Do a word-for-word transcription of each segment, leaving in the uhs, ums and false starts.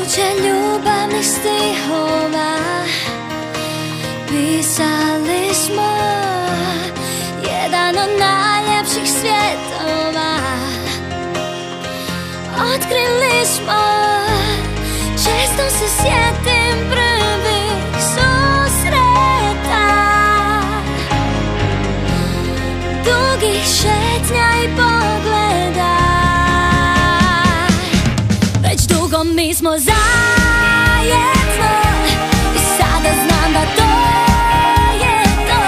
tisuće ljubavnih stihova pisali smo, jedan od najljepših svjetova otkrili smo. Često se sjetim prvih susreta, dugih šetnja i pogleda. Već dugo mi smo zajedno i sada znam da to je to.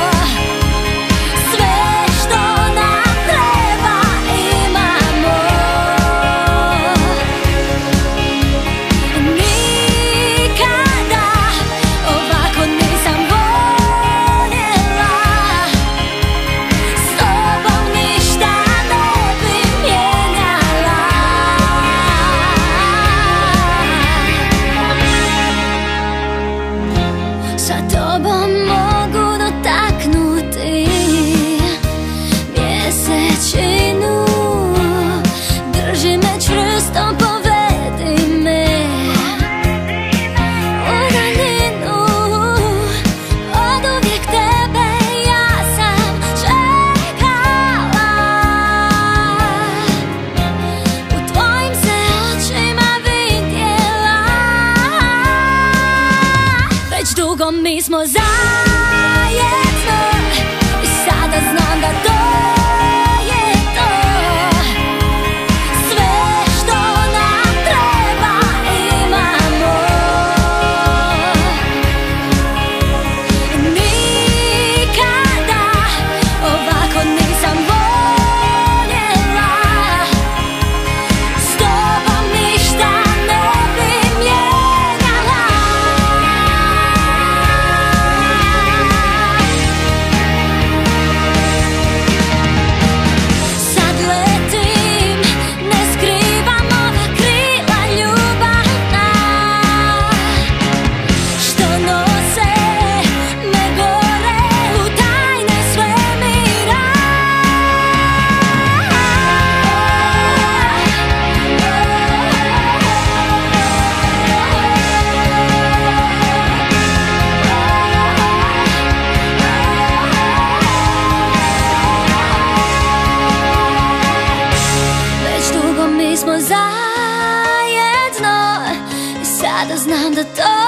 Sve što nam treba imamo. Nikada ovako nisam voljela, s tobom ništa ne bi mijenjala. Sa tobom mogu dotaknuti mjesečinu, drži me čvrsto, povedi me u daljinu. Oduvijek tebe ja sam čekala, u tvojim se očima vidjela. Već dugo mi smo zajedno i sada znam da to je to. Sve što nam treba imamo. Nikada ovako nisam voljela, s tobom ništa ne bi mijenjala. Sad letim, ne skrivam ova krila ljubavna, što nose me gore u tajne svemira. Već dugo mi smo zajedno i sada znam da to